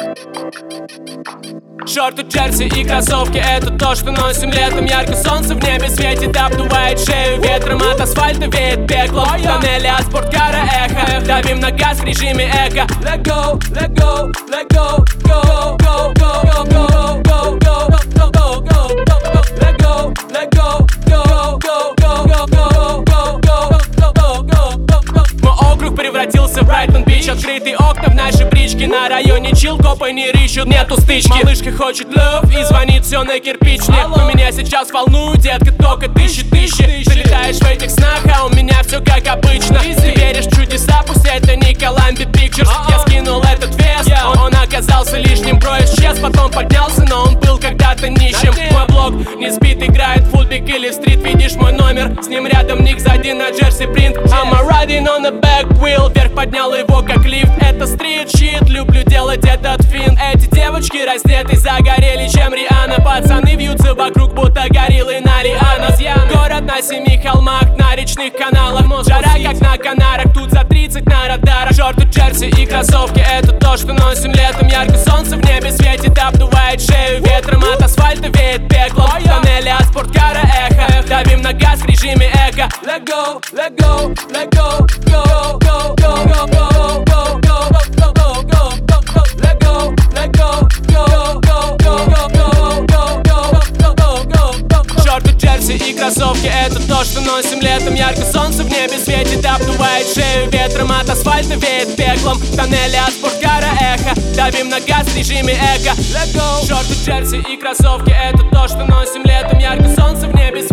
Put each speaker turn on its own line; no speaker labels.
Шорты, джерси и кроссовки — это то, что носим летом. Ярко солнце в небе светит, обдувает шею ветром. От асфальта веет пекло, в тоннеле от спорткара эхо. Давим на газ в режиме эко. Let go, let go, let go, go, go, go, go, go, go, go, go, go, go, let go, let go, go, go, go, go, go, go, go, go, go. Мой округ превратился в Брайтон-Бич. Открытые окна в нашей бричке. На районе чил, копы не рыщут, нету стычки. Малышка хочет love и звонит все на кирпичник. У меня сейчас волнует, детка, только тысячи. Ты летаешь в этих снах, а у меня все как обычно. Ты веришь в чудеса, пусть это не Columbia Pictures. Я скинул этот вес, он оказался лишним. Бро исчез, потом поднялся, но он был когда-то нищим. Мой блог не спит, играет в футбик или в стрит. Видишь мой номер, с ним рядом ник сзади на джерси принт. I'm riding on the back wheel, вверх поднял его как лифт. Это стрит-щит, люблю делать этот финт. Эти девочки раздеты, загорели, чем Риhanna. Пацаны вьются вокруг, будто гориллы на Риhanna. Город на 7 холмах, на речных каналах. Жара как на Канарах, тут за 30 на радарах. Шорты, джерси и кроссовки — это то, что носим летом. Ярко солнце в небе светит, обдувает шею ветром. От асфальта веет пекло, в тоннеле от спорткара эхо. Давим на газ в режиме эко. Let go, let go, let go, go, go, go, go, go, go, go, go, go, go, go, let go, let go, go, go, go, go, go, go, go, go, go. Шорты, джерси и кроссовки — это то, что носим летом. Ярко солнце в небе светит, обдувает шею ветром. От асфальта веет пеклом, в тоннеле от спорткара эхо. Давим на газ в режиме эко. Let go. Шорты, джерси и кроссовки — это то, что носим летом. Ярко солнце в небе